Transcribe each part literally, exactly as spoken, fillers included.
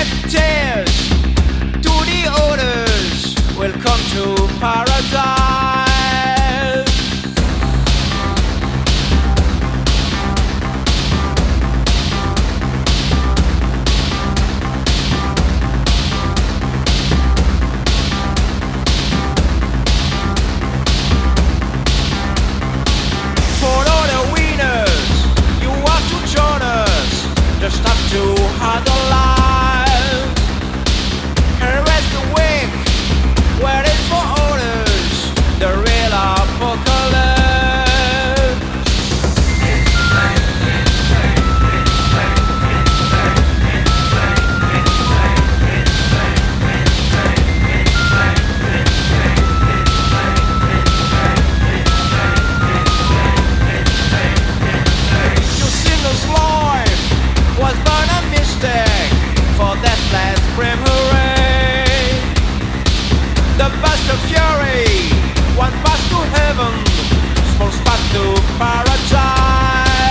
shed tears to the others. Welcome to paradise. For all the winners, you have to join us. Just have to handle life. Caress the weak, waiting for orders. The real apocalypse. Your sinner's life was but a mistake for that last grim hooray. The best of fury, one pass to heaven, small spot to paradise.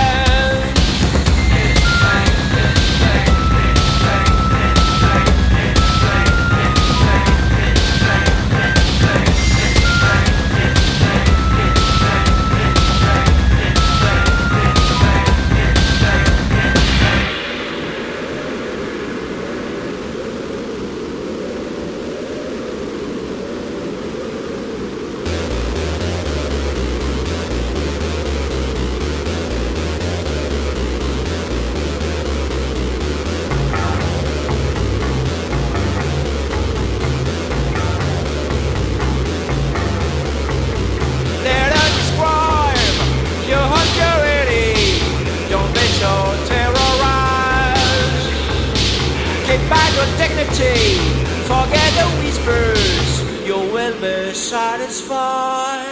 Let us describe your security. Don't be so terrorized. Keep back your dignity. Forget the whispers. You will be satisfied.